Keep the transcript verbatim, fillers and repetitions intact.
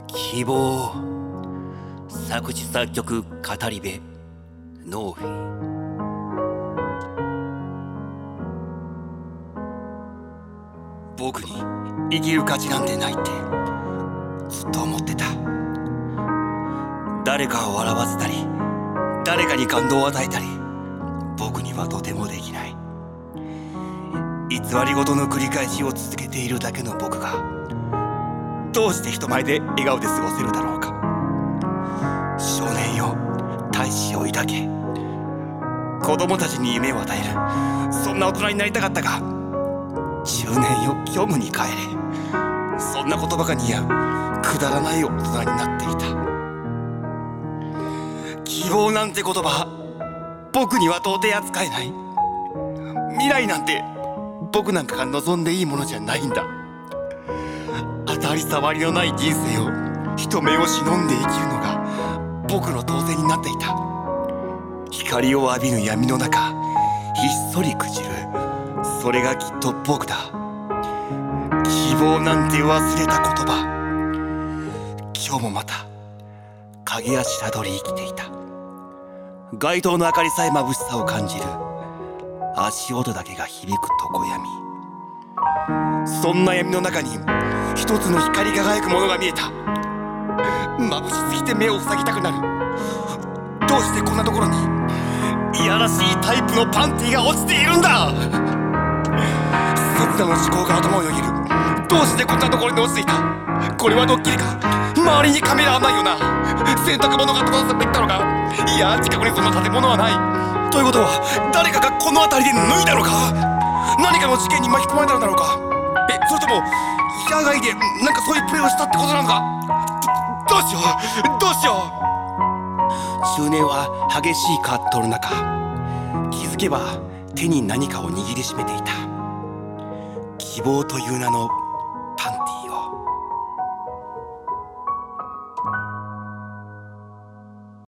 希望。作詞作曲語り部ノーフェイ。僕に生きる価値なんてないってずっと思ってた。誰かを笑わせたり誰かに感動を与えたり僕にはとてもできない。偽り事の繰り返しを続けているだけの僕がどうして人前で笑顔で過ごせるだろうか。少年よ、大志を抱け。子供たちに夢を与える、そんな大人になりたかったが、中年よ、虚無に帰れ。そんな言葉が似合うくだらない大人になっていた。希望なんて言葉、僕には到底扱えない。未来なんて僕なんかが望んでいいものじゃないんだ。当たり障りのない人生を人目を忍んで生きるのが僕の当然になっていた。光を浴びぬ闇の中ひっそり朽ちる、それがきっと僕だ。希望なんて忘れた言葉、今日もまた影や白鳥生きていた。街灯の明かりさえ眩しさを感じる、足音だけが響く常闇。そんな闇の中に一つの光り輝くものが見えた。眩しすぎて目を塞ぎたくなる。どうしてこんなところにいやらしいタイプのパンティが落ちているんだ。刹那の思考が頭をよぎる。どうしてこんなところに落ちていた。これはドッキリか。周りにカメラはないよな。洗濯物が閉ざされていったのか。いや、近くにその建物はない。ということは誰かがこの辺りで脱いだのか。何かの事件に巻き込まれたのだろうか。え、それとも野外でなんかそういうプレーをしたってことなのか。どうしようどうしよう。中年は激しい葛藤の中、気づけば手に何かを握りしめていた。希望という名のパンティーを。